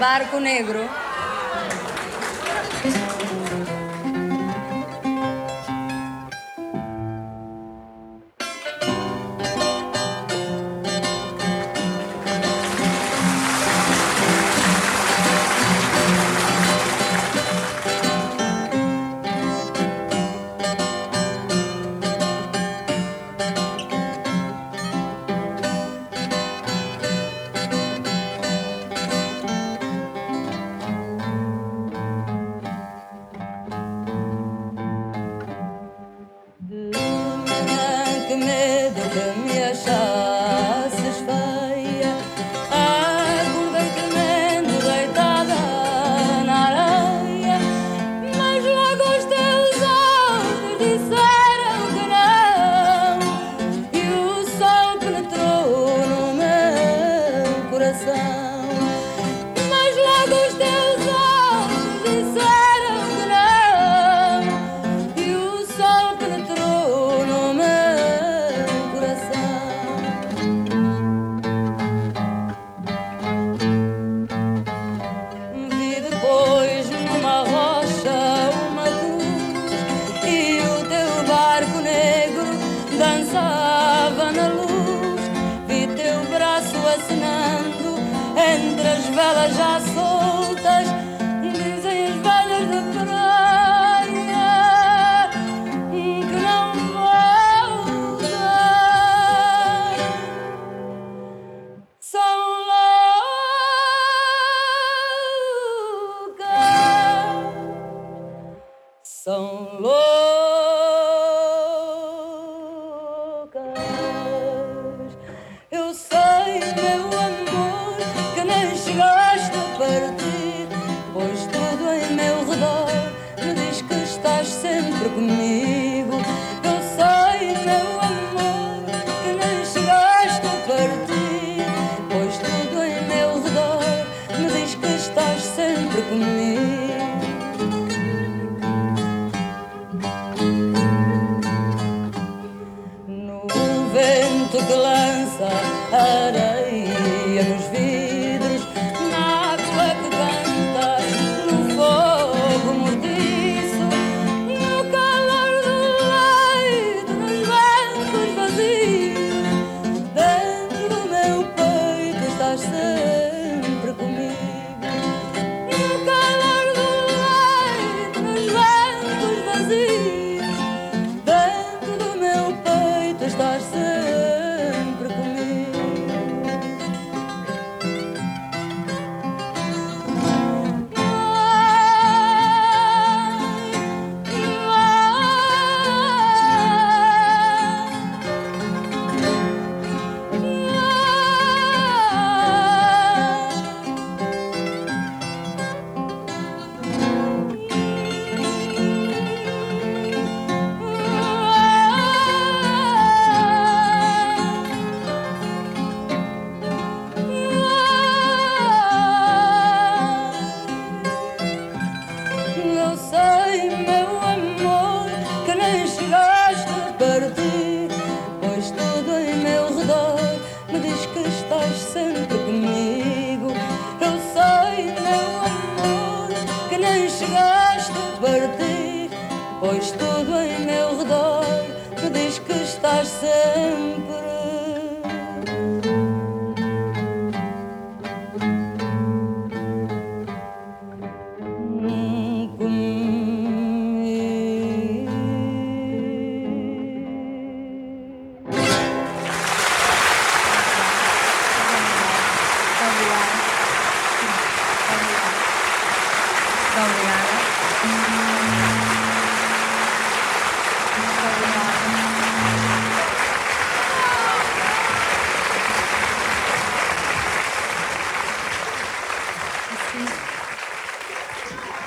Barco Negro. Que medo que me achasses feia. Acordei tremendo, deitada na areia, mas logo os teus olhos disseram que não, e o sol penetrou no meu coração. Mas logo os teus olhos disseram que não, e o sol penetrou no meu coração. Vi depois numa rocha uma cruz, e o teu barco negro dançava na luz. Vi teu braço acenando entre as velas já soltas. Dizem as velhas da praia que não voltam. São loucas, são loucas. Eu sei, meu amor, que nem chegaste a partir, pois tudo em meu redor me diz que estás sempre comigo. Eu sei, meu amor, que nem chegaste a partir, pois tudo em meu redor me diz que estás sempre comigo. No vento que lança areia nos vidros, na água que canta, no fogo mortiço, no calor do leito, nos bancos vazios, dentro do meu peito estás sempre comigo. No calor do leito, nos bancos vazios, dentro do meu peito estás sempre comigo. Eu sei, meu amor, que nem chegaste a partir, pois tudo em meu redor me diz que estás sempre comigo. Eu sei, meu amor, que nem chegaste a partir, pois tudo em meu redor me diz que estás sempre